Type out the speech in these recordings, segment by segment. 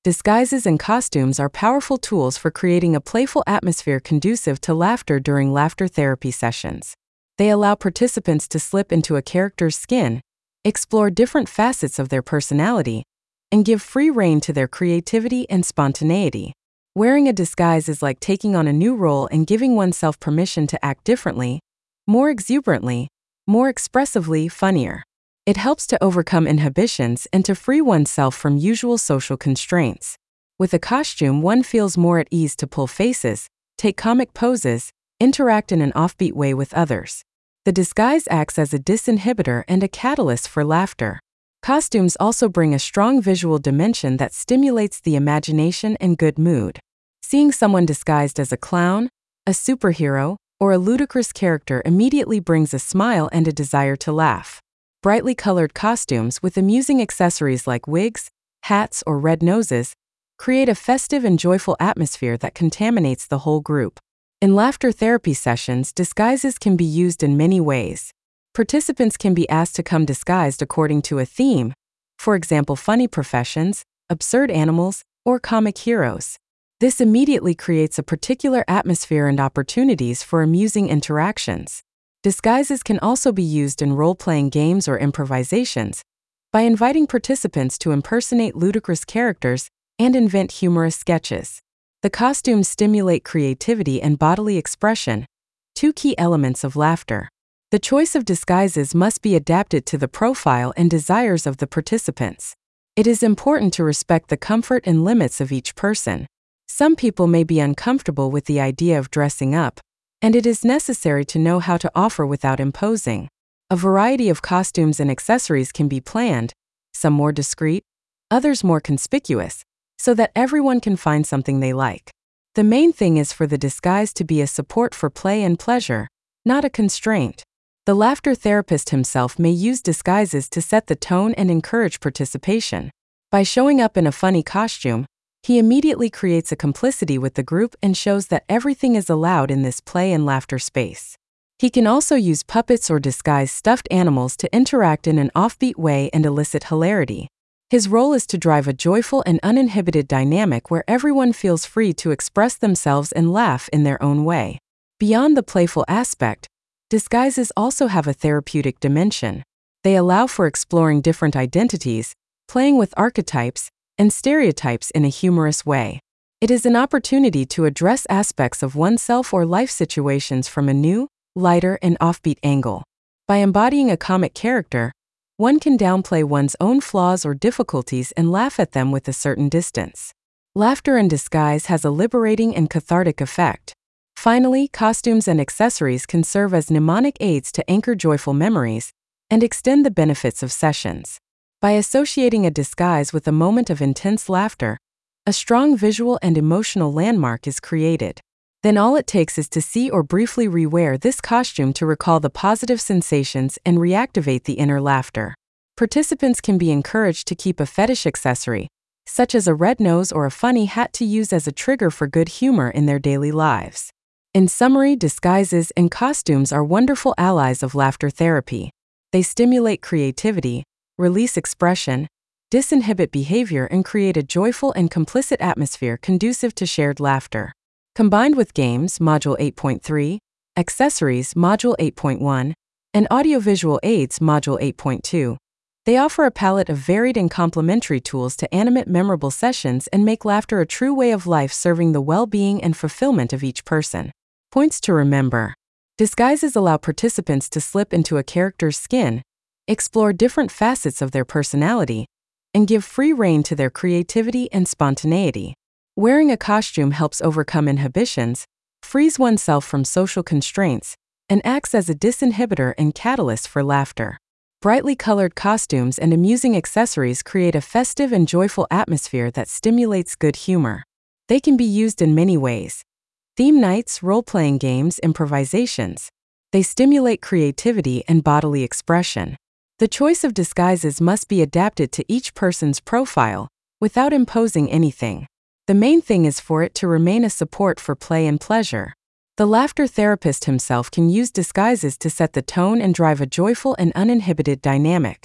Disguises and costumes are powerful tools for creating a playful atmosphere conducive to laughter during laughter therapy sessions. They allow participants to slip into a character's skin, explore different facets of their personality, and give free rein to their creativity and spontaneity. Wearing a disguise is like taking on a new role and giving oneself permission to act differently, more exuberantly, more expressively, funnier. It helps to overcome inhibitions and to free oneself from usual social constraints. With a costume, one feels more at ease to pull faces, take comic poses, interact in an offbeat way with others. The disguise acts as a disinhibitor and a catalyst for laughter. Costumes also bring a strong visual dimension that stimulates the imagination and good mood. Seeing someone disguised as a clown, a superhero, or a ludicrous character immediately brings a smile and a desire to laugh. Brightly colored costumes with amusing accessories like wigs, hats, or red noses create a festive and joyful atmosphere that contaminates the whole group. In laughter therapy sessions, disguises can be used in many ways. Participants can be asked to come disguised according to a theme, for example, funny professions, absurd animals, or comic heroes. This immediately creates a particular atmosphere and opportunities for amusing interactions. Disguises can also be used in role-playing games or improvisations by inviting participants to impersonate ludicrous characters and invent humorous sketches. The costumes stimulate creativity and bodily expression, two key elements of laughter. The choice of disguises must be adapted to the profile and desires of the participants. It is important to respect the comfort and limits of each person. Some people may be uncomfortable with the idea of dressing up, and it is necessary to know how to offer without imposing. A variety of costumes and accessories can be planned, some more discreet, others more conspicuous, so that everyone can find something they like. The main thing is for the disguise to be a support for play and pleasure, not a constraint. The laughter therapist himself may use disguises to set the tone and encourage participation. By showing up in a funny costume, he immediately creates a complicity with the group and shows that everything is allowed in this play and laughter space. He can also use puppets or disguised stuffed animals to interact in an offbeat way and elicit hilarity. His role is to drive a joyful and uninhibited dynamic where everyone feels free to express themselves and laugh in their own way. Beyond the playful aspect, disguises also have a therapeutic dimension. They allow for exploring different identities, playing with archetypes, and stereotypes in a humorous way. It is an opportunity to address aspects of oneself or life situations from a new, lighter, and offbeat angle. By embodying a comic character, one can downplay one's own flaws or difficulties and laugh at them with a certain distance. Laughter in disguise has a liberating and cathartic effect. Finally, costumes and accessories can serve as mnemonic aids to anchor joyful memories and extend the benefits of sessions. By associating a disguise with a moment of intense laughter, a strong visual and emotional landmark is created. Then all it takes is to see or briefly rewear this costume to recall the positive sensations and reactivate the inner laughter. Participants can be encouraged to keep a fetish accessory, such as a red nose or a funny hat, to use as a trigger for good humor in their daily lives. In summary, disguises and costumes are wonderful allies of laughter therapy. They stimulate creativity, release expression, disinhibit behavior, and create a joyful and complicit atmosphere conducive to shared laughter. Combined with games, Module 8.3, accessories, Module 8.1, and audiovisual aids, Module 8.2, they offer a palette of varied and complementary tools to animate memorable sessions and make laughter a true way of life, serving the well-being and fulfillment of each person. Points to remember. Disguises allow participants to slip into a character's skin, explore different facets of their personality, and give free rein to their creativity and spontaneity. Wearing a costume helps overcome inhibitions, frees oneself from social constraints, and acts as a disinhibitor and catalyst for laughter. Brightly colored costumes and amusing accessories create a festive and joyful atmosphere that stimulates good humor. They can be used in many ways. Theme nights, role-playing games, improvisations. They stimulate creativity and bodily expression. The choice of disguises must be adapted to each person's profile, without imposing anything. The main thing is for it to remain a support for play and pleasure. The laughter therapist himself can use disguises to set the tone and drive a joyful and uninhibited dynamic.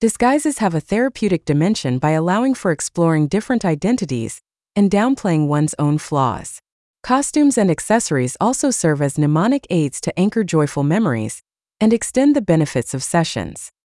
Disguises have a therapeutic dimension by allowing for exploring different identities and downplaying one's own flaws. Costumes and accessories also serve as mnemonic aids to anchor joyful memories and extend the benefits of sessions.